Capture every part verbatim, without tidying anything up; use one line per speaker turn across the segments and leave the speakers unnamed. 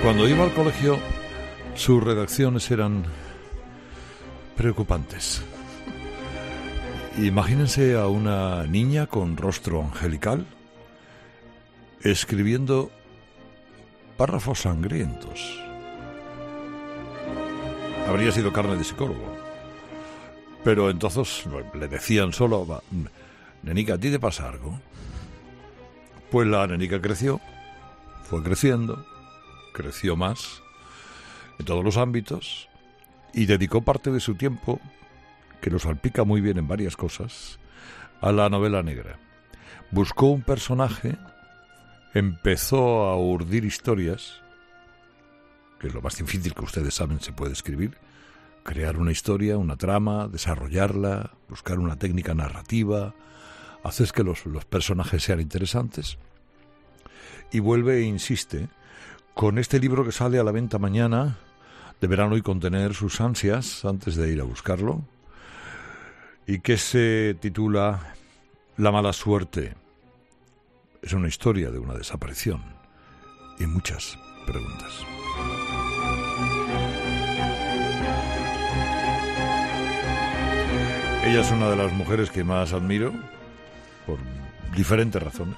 Cuando iba al colegio, sus redacciones eran preocupantes. Imagínense a una niña con rostro angelical escribiendo párrafos sangrientos. Habría sido carne de psicólogo. Pero entonces le decían solo: nenica, ¿a ti te pasa algo? Pues la nenica creció, fue creciendo, creció más en todos los ámbitos y dedicó parte de su tiempo, que lo salpica muy bien en varias cosas, a la novela negra. Buscó un personaje, empezó a urdir historias, que es lo más difícil que ustedes saben se puede escribir, crear una historia, una trama, desarrollarla, buscar una técnica narrativa, hacer que los, los personajes sean interesantes. Y vuelve e insiste con este libro que sale a la venta mañana, deberán hoy contener sus ansias antes de ir a buscarlo, y que se titula La mala suerte. Es una historia de una desaparición y muchas preguntas. Ella es una de las mujeres que más admiro por diferentes razones.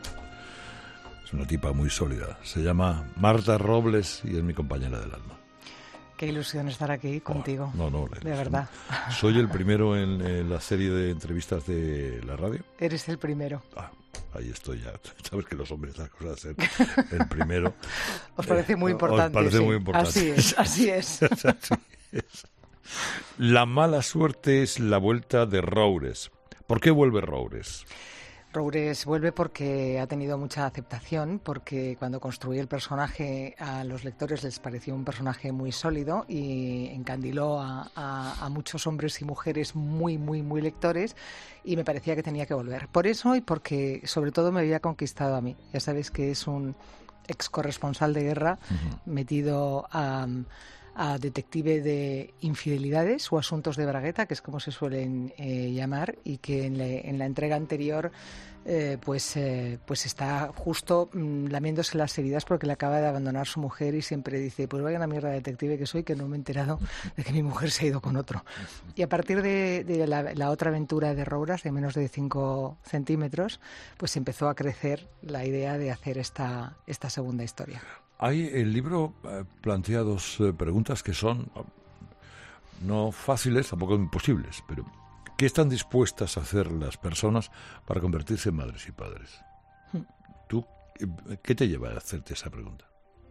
Es una tipa muy sólida. Se llama Marta Robles y es mi compañera del alma.
Qué ilusión estar aquí contigo.
Oh, no, no,
de verdad.
Soy el primero en, en la serie de entrevistas de la radio.
Eres el primero.
Ah, ahí estoy ya. Sabes que los hombres las cosas de ser el primero.
Os parece muy importante.
Os parece
sí.
muy importante.
Así es, así es.
Así es. La mala suerte es la vuelta de Roures. ¿Por qué vuelve Roures?
Roures vuelve porque ha tenido mucha aceptación, porque cuando construí el personaje a los lectores les pareció un personaje muy sólido y encandiló a, a, a muchos hombres y mujeres muy, muy, muy lectores, y me parecía que tenía que volver. Por eso y porque sobre todo me había conquistado a mí. Ya sabéis que es un ex corresponsal de guerra uh-huh. metido a... a detective de infidelidades o asuntos de bragueta, que es como se suelen eh, llamar, y que en, le, en la entrega anterior eh, pues, eh, pues está justo mmm, lamiéndose las heridas porque le acaba de abandonar su mujer y siempre dice: pues vaya una mierda de detective que soy, que no me he enterado de que mi mujer se ha ido con otro. Y a partir de, de la, la otra aventura de Roures, de menos de cinco centímetros, pues empezó a crecer la idea de hacer esta, esta segunda historia.
Hay, el libro eh, plantea dos eh, preguntas que son no fáciles, tampoco imposibles, pero ¿qué están dispuestas a hacer las personas para convertirse en madres y padres? Hmm. ¿Tú qué te lleva a hacerte esa pregunta?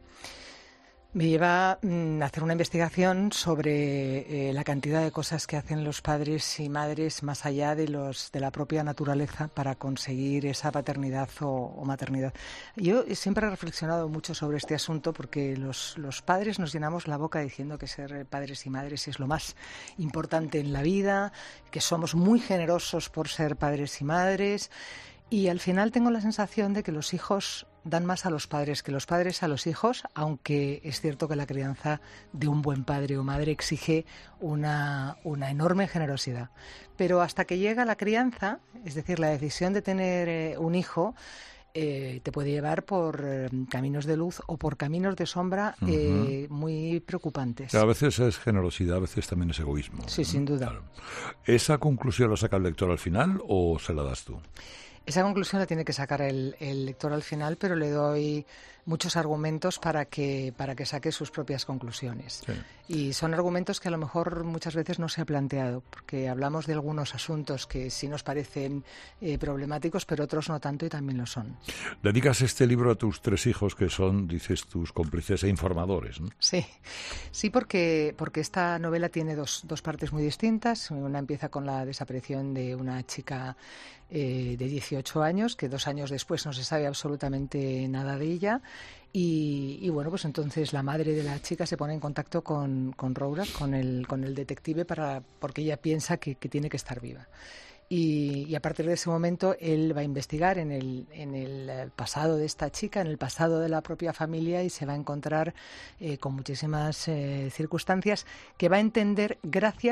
Me lleva a mm, hacer una investigación sobre eh, la cantidad de cosas que hacen los padres y madres más allá de los de la propia naturaleza para conseguir esa paternidad o, o maternidad. Yo siempre he reflexionado mucho sobre este asunto porque los, los padres nos llenamos la boca diciendo que ser padres y madres es lo más importante en la vida, que somos muy generosos por ser padres y madres, y al final tengo la sensación de que los hijos dan más a los padres que los padres a los hijos, aunque es cierto que la crianza de un buen padre o madre exige una, una enorme generosidad. Pero hasta que llega la crianza, es decir, la decisión de tener eh, un hijo, eh, te puede llevar por eh, caminos de luz o por caminos de sombra eh, uh-huh. muy preocupantes.
A veces es generosidad, a veces también es egoísmo.
Sí, ¿no? Sin duda.
Claro. ¿Esa conclusión la saca el lector al final o se la das tú?
Esa conclusión la tiene que sacar el, el lector al final, pero le doy muchos argumentos para que para que saque sus propias conclusiones. Sí. Y son argumentos que a lo mejor muchas veces no se ha planteado, porque hablamos de algunos asuntos que sí nos parecen eh, problemáticos, pero otros no tanto y también lo son.
Dedicas este libro a tus tres hijos, que son, dices, tus cómplices e informadores, ¿no?
Sí, sí, porque, porque esta novela tiene dos, dos partes muy distintas. Una empieza con la desaparición de una chica eh, de dieciocho años, que dos años después no se sabe absolutamente nada de ella. Y, y bueno, pues entonces la madre de la chica se pone en contacto con, con Roures, con el, con el detective, para, porque ella piensa que, que tiene que estar viva. Y, y a partir de ese momento él va a investigar en el, en el pasado de esta chica, en el pasado de la propia familia, y se va a encontrar eh, con muchísimas eh, circunstancias que va a entender gracias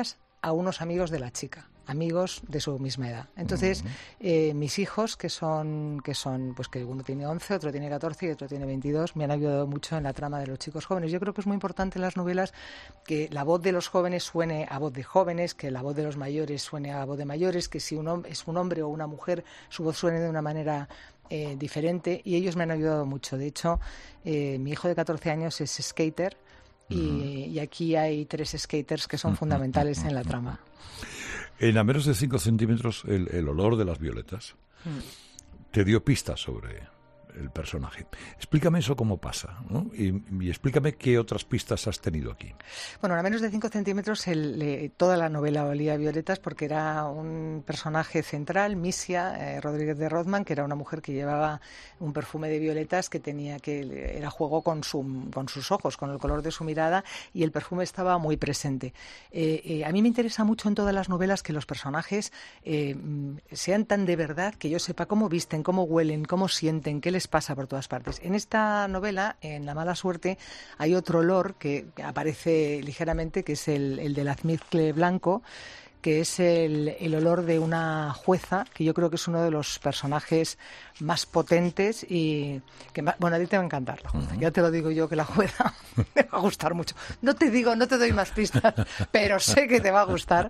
a unos amigos de la chica, amigos de su misma edad. Entonces, uh-huh. eh, mis hijos, que son, que son, pues que uno tiene once, otro tiene catorce y otro tiene veintidós, me han ayudado mucho en la trama de los chicos jóvenes. Yo creo que es muy importante en las novelas que la voz de los jóvenes suene a voz de jóvenes, que la voz de los mayores suene a voz de mayores, que si un hom- es un hombre o una mujer, su voz suene de una manera eh, diferente, y ellos me han ayudado mucho. De hecho, eh, mi hijo de catorce años es skater, y, uh-huh. y aquí hay tres skaters que son fundamentales en la trama.
En A menos de cinco centímetros, el, el olor de las violetas mm. te dio pistas sobre el personaje. Explícame eso cómo pasa, ¿no? Y, y explícame qué otras pistas has tenido aquí.
Bueno, A menos de cinco centímetros, el, eh, toda la novela olía a violetas porque era un personaje central, Misia eh, Rodríguez de Rothman, que era una mujer que llevaba un perfume de violetas que tenía que era juego con, su, con sus ojos, con el color de su mirada, y el perfume estaba muy presente. Eh, eh, a mí me interesa mucho en todas las novelas que los personajes eh, sean tan de verdad, que yo sepa cómo visten, cómo huelen, cómo sienten, qué les pasa por todas partes. En esta novela, en La mala suerte, hay otro olor que aparece ligeramente, que es el, el del almizcle blanco, que es el, el olor de una jueza, que yo creo que es uno de los personajes más potentes y que más, bueno, a ti te va a encantar la jueza. Uh-huh. Ya te lo digo yo, que la jueza me va a gustar mucho. No te digo, no te doy más pistas, pero sé que te va a gustar.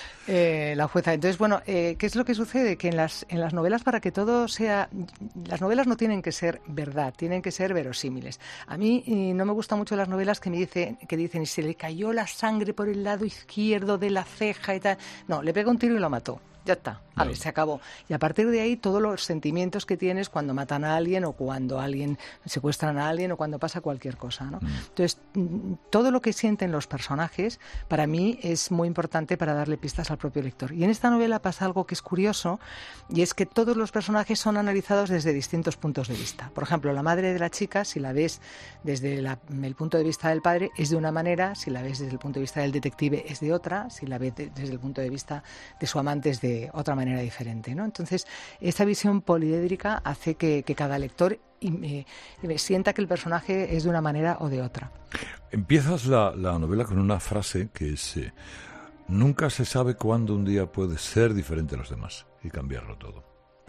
Eh, la jueza. Entonces, bueno, eh, ¿qué es lo que sucede? Que en las, en las novelas, para que todo sea... Las novelas no tienen que ser verdad, tienen que ser verosímiles. A mí eh, no me gustan mucho las novelas que me dicen, que dicen, y se le cayó la sangre por el lado izquierdo de la ceja y tal. No, le pega un tiro y lo mató. Ya está, a ver, se acabó. Y a partir de ahí, todos los sentimientos que tienes cuando matan a alguien o cuando alguien secuestran a alguien o cuando pasa cualquier cosa, ¿no? Mm. Entonces, todo lo que sienten los personajes, para mí, es muy importante para darle pistas al propio lector. Y en esta novela pasa algo que es curioso, y es que todos los personajes son analizados desde distintos puntos de vista. Por ejemplo, la madre de la chica, si la ves desde la, el punto de vista del padre, es de una manera; si la ves desde el punto de vista del detective, es de otra; si la ves de, desde el punto de vista de su amante, es de otra manera diferente, ¿no? Entonces, esta visión poliédrica hace que, que cada lector y me, me sienta que el personaje es de una manera o de otra.
Empiezas la, la novela con una frase que es eh, nunca se sabe cuándo un día puede ser diferente a los demás y cambiarlo todo.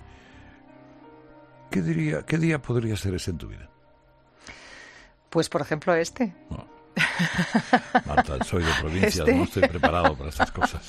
¿Qué diría, qué día podría ser ese en tu vida?
Pues, por ejemplo, este.
No. Marta, soy de provincia, este... no estoy preparado para estas cosas.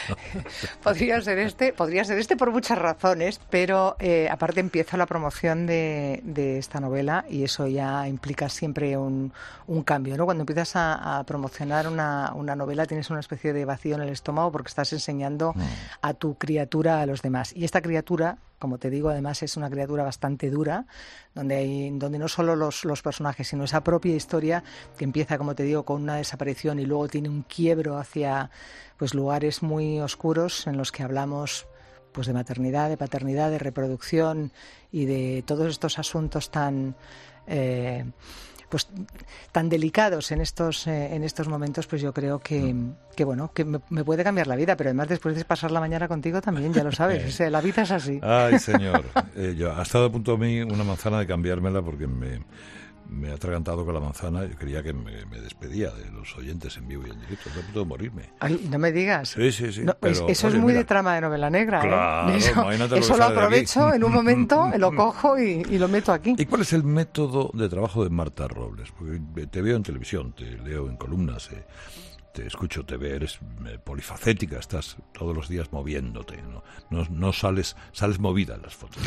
Podría ser este, podría ser este por muchas razones, pero eh, aparte empiezo la promoción de, de esta novela y eso ya implica siempre un, un cambio, ¿no? Cuando empiezas a, a promocionar una, una novela tienes una especie de vacío en el estómago porque estás enseñando mm. a tu criatura a los demás. Y esta criatura, como te digo, además es una criatura bastante dura, donde hay, donde no solo los, los personajes, sino esa propia historia que empieza, como te digo, con una desaparición y luego tiene un quiebro hacia pues lugares muy oscuros en los que hablamos pues de maternidad, de paternidad, de reproducción y de todos estos asuntos tan eh, pues tan delicados en estos eh, en estos momentos. Pues yo creo que, que bueno, que me, me puede cambiar la vida, pero además después de pasar la mañana contigo también, ya lo sabes, o sea, la vida es así.
Ay, señor, eh, yo, ha estado a punto a mí una manzana de cambiármela porque me me ha atragantado con la manzana. Yo creía que me, me despedía de los oyentes en vivo y en directo. Estoy a punto de morirme.
Ay, no me digas.
Sí, sí, sí.
No,
pero,
eso
oye,
es muy
mira,
de trama de novela negra.
Claro,
¿eh? Eso,
imagínate
eso
lo,
lo aprovecho en un momento, lo cojo y, y lo meto aquí.
¿Y cuál es el método de trabajo de Marta Robles? Porque te veo en televisión, te leo en columnas, eh, te escucho, te veo, eres eh, polifacética, estás todos los días moviéndote, no, no, no sales, sales movida en las fotos.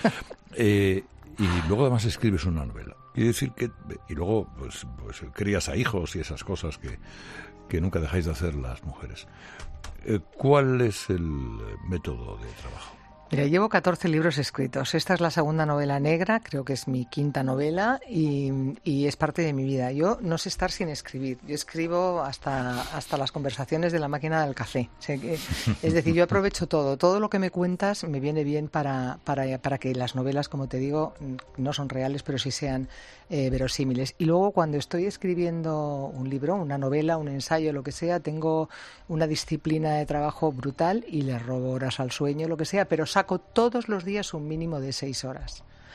eh, y luego además escribes una novela. Y decir que y luego pues, pues crías a hijos y esas cosas que, que nunca dejáis de hacer las mujeres. Eh, ¿Cuál es el método de trabajo?
Mira, llevo catorce libros escritos. Esta es la segunda novela negra, creo que es mi quinta novela y, y es parte de mi vida. Yo no sé estar sin escribir. Yo escribo hasta, hasta las conversaciones de la máquina del café. O sea, que, es decir, yo aprovecho todo. Todo lo que me cuentas me viene bien para, para, para que las novelas, como te digo, no son reales, pero sí sean eh, verosímiles. Y luego cuando estoy escribiendo un libro, una novela, un ensayo, lo que sea, tengo una disciplina de trabajo brutal y le robo horas al sueño, lo que sea, pero saco todos los días un mínimo de seis horas.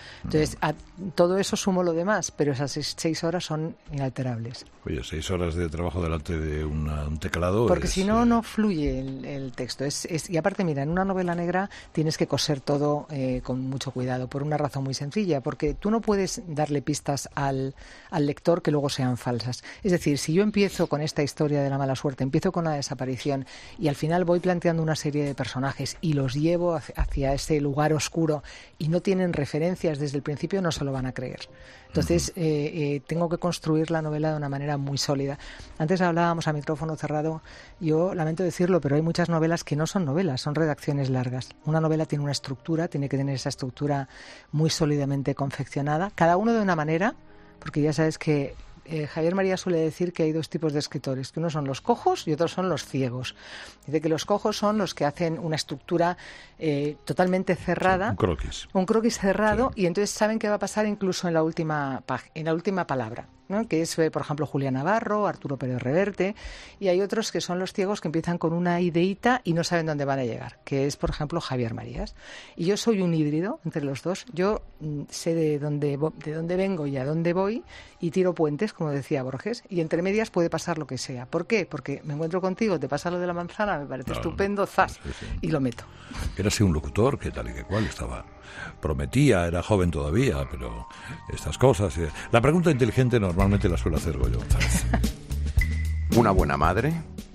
Entonces, a todo eso sumo lo demás, pero esas seis, seis horas son inalterables.
Oye, seis horas de trabajo delante de una, un teclado.
Porque
es,
si no,
eh...
no fluye el, el texto. Es, es, y aparte, mira, en una novela negra tienes que coser todo eh, con mucho cuidado, por una razón muy sencilla, porque tú no puedes darle pistas al, al lector que luego sean falsas. Es decir, si yo empiezo con esta historia de la mala suerte, empiezo con la desaparición y al final voy planteando una serie de personajes y los llevo hacia, hacia ese lugar oscuro y no tienen referencias desde el principio, no se lo van a creer. Entonces, eh, eh, tengo que construir la novela de una manera muy sólida. Antes hablábamos a micrófono cerrado. Yo lamento decirlo, pero hay muchas novelas que no son novelas, son redacciones largas. Una novela tiene una estructura, tiene que tener esa estructura muy sólidamente confeccionada, cada uno de una manera, porque ya sabes que Eh, Javier Marías suele decir que hay dos tipos de escritores, que unos son los cojos y otros son los ciegos. Dice que los cojos son los que hacen una estructura eh, totalmente cerrada,
sí, un croquis,
un croquis cerrado,
sí.
Y entonces saben qué va a pasar incluso en la última en la última palabra, ¿no? Que es, por ejemplo, Julián Navarro, Arturo Pérez Reverte, y hay otros que son los ciegos que empiezan con una ideita y no saben dónde van a llegar, que es, por ejemplo, Javier Marías. Y yo soy un híbrido entre los dos. Yo mm, sé de dónde, de dónde vengo y a dónde voy y tiro puentes, como decía Borges, y entre medias puede pasar lo que sea. ¿Por qué? Porque me encuentro contigo, te pasa lo de la manzana, me parece claro, estupendo, zas, sí, sí. Y lo meto.
Era así un locutor que tal y que cual estaba... Prometía, era joven todavía, pero estas cosas... Eh. La pregunta inteligente normalmente la suele hacer Goyo González.
Una buena madre,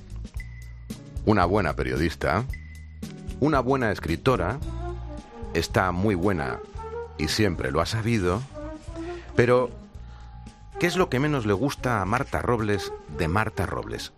una buena periodista, una buena escritora, está muy buena y siempre lo ha sabido, pero ¿qué es lo que menos le gusta a Marta Robles de Marta Robles?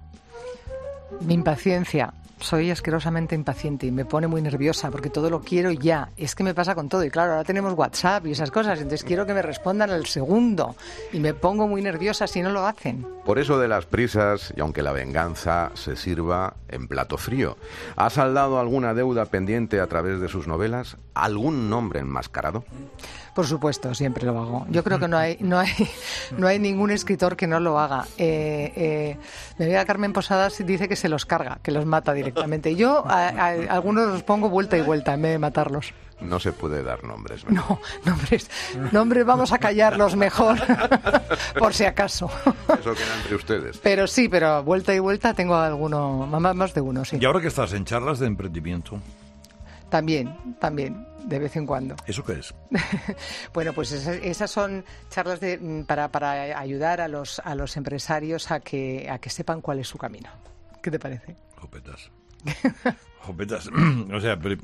Mi impaciencia. Soy asquerosamente impaciente y me pone muy nerviosa porque todo lo quiero ya. Es que me pasa con todo. Y claro, ahora tenemos WhatsApp y esas cosas, entonces quiero que me respondan al segundo. Y me pongo muy nerviosa si no lo hacen.
Por eso de las prisas, y aunque la venganza se sirva en plato frío. ¿Ha saldado alguna deuda pendiente a través de sus novelas? ¿Algún nombre enmascarado?
Por supuesto, siempre lo hago. Yo creo que no hay no hay, no hay ningún escritor que no lo haga. Eh, eh, mi amiga Carmen Posadas dice que se los carga, que los mata directamente. Yo a, a, a algunos los pongo vuelta y vuelta en vez de matarlos.
No se puede dar nombres, ¿verdad?
No, nombres, nombres vamos a callarlos mejor, por si acaso.
Eso queda entre ustedes.
Pero sí, pero vuelta y vuelta tengo alguno, más de uno, sí.
¿Y ahora que estás en charlas de emprendimiento?
También, también, de vez en cuando.
¿Eso qué es?
Bueno, pues esas, esas son charlas de, para, para ayudar a los, a los empresarios a que, a que sepan cuál es su camino. ¿Qué te parece?
Jopetas. Jopetas. O sea, pero,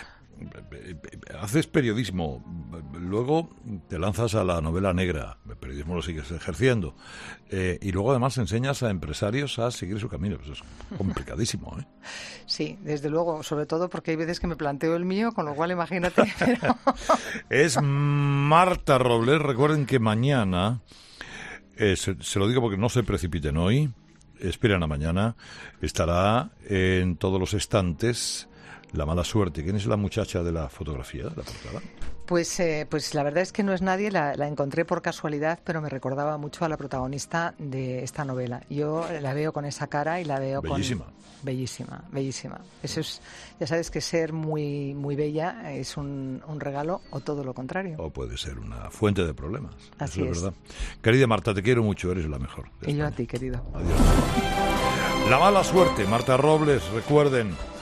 haces periodismo, luego te lanzas a la novela negra, el periodismo lo sigues ejerciendo, eh, y luego además enseñas a empresarios a seguir su camino. Pues es complicadísimo, ¿eh?
Sí, desde luego, sobre todo porque hay veces que me planteo el mío, con lo cual imagínate. Pero...
Es Marta Robles. Recuerden que mañana, eh, se, se lo digo porque no se precipiten hoy, esperen a mañana, estará en todos los estantes La mala suerte. ¿Quién es la muchacha de la fotografía, de la portada?
Pues, eh, pues la verdad es que no es nadie, la, la encontré por casualidad, pero me recordaba mucho a la protagonista de esta novela. Yo la veo con esa cara y la veo
bellísima.
con... Bellísima. Bellísima, Eso es, ya sabes que ser muy muy bella es un, un regalo o todo lo contrario.
O puede ser una fuente de problemas.
Así
Eso es,
es
verdad. Querida Marta, te quiero mucho, eres la mejor.
Y yo a ti, querido.
Adiós. La mala suerte, Marta Robles, recuerden...